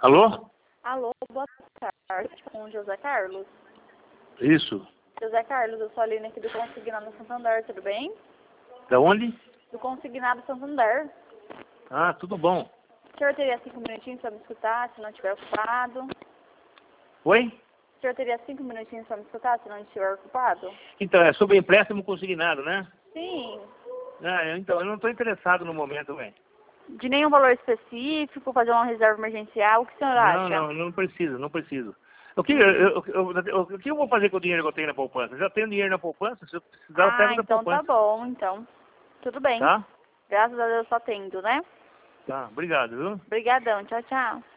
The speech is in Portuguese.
Alô? Alô, boa tarde, com o José Carlos. Isso. José Carlos, eu sou a Aline aqui do Consignado Santander, tudo bem? Da onde? Do Consignado Santander. Ah, tudo bom. O senhor teria 5 minutinhos para me escutar, se não estiver ocupado? Oi? O senhor teria 5 minutinhos para me escutar, se não estiver ocupado? Então, é sobre empréstimo consignado, né? Sim. Ah, então, eu não estou interessado no momento, velho. De nenhum valor específico, fazer uma reserva emergencial, o que o senhor Não, acha? não preciso, não preciso. O que eu vou fazer com o dinheiro que eu tenho na poupança? Eu já tenho dinheiro na poupança, se eu precisar eu pego da Então tá poupança. bom, então. Tudo bem. Tá? Graças a Deus só tendo, né? Tá, obrigado, viu? Obrigadão, tchau, tchau.